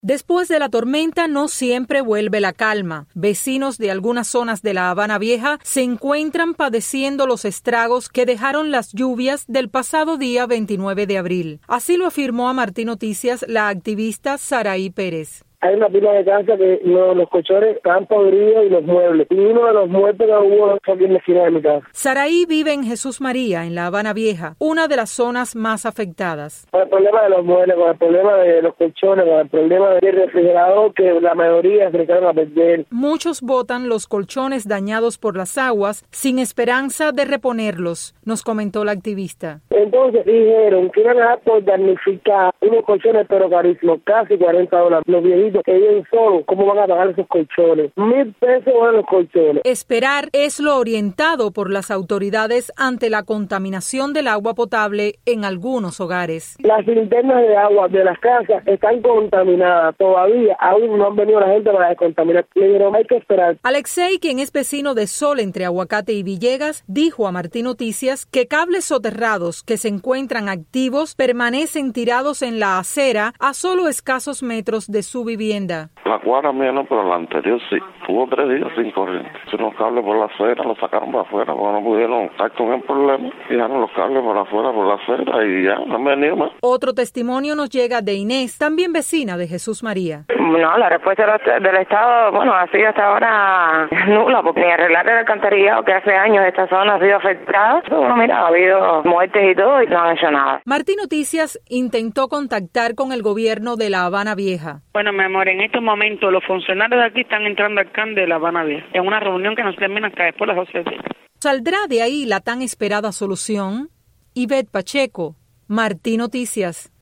Después de la tormenta no siempre vuelve la calma. Vecinos de algunas zonas de La Habana Vieja se encuentran padeciendo los estragos que dejaron las lluvias del pasado día 29 de abril. Así lo afirmó a Martín Noticias la activista Saraí Pérez. Hay una pila de casa que los colchones están podridos y los muebles. Y uno de los muertos que hubo fue aquí en la esquina de mi casa. Saraí vive en Jesús María, en La Habana Vieja, una de las zonas más afectadas. Con el problema de los muebles, con el problema de los colchones, con el problema del refrigerador, que la mayoría se le quedaron a perder. Muchos botan los colchones dañados por las aguas sin esperanza de reponerlos, nos comentó la activista. Entonces dijeron que iban a dar por damnificar unos colchones pero carísimos, casi $40. Los viejitos que viven solos, ¿cómo van a pagar esos colchones? $1,000 van los colchones. Esperar es lo orientado por las autoridades ante la contaminación del agua potable en algunos hogares. Las cisternas de agua de las casas están contaminadas todavía. Aún no han venido la gente para descontaminar. Le dijeron, hay que esperar. Alexei, quien es vecino de Sol entre Aguacate y Villegas, dijo a Martín Noticias que cables soterrados que se encuentran activos permanecen tirados en la acera a solo escasos metros de su vivienda. La cuadra mía no, pero la anterior sí. Tuvo 3 días sin corriente. Si unos cables por la acera los sacaron para afuera, porque no pudieron estar con el problema. Dejaron los cables por afuera, por la acera y ya, no han venido más. Otro testimonio nos llega de Inés, también vecina de Jesús María. No, la respuesta del Estado, ha sido hasta ahora nula, porque ni arreglar el alcantarillado que hace años esta zona ha sido afectada. Ha habido muertes y todo y no han hecho nada. Martín Noticias intentó contactar con el gobierno de La Habana Vieja. Bueno, mi amor, en estos momentos los funcionarios de aquí están entrando al CAN de La Habana Vieja, en una reunión que no se termina hasta después de las 12 días. ¿Saldrá de ahí la tan esperada solución? Ivette Pacheco, Martín Noticias.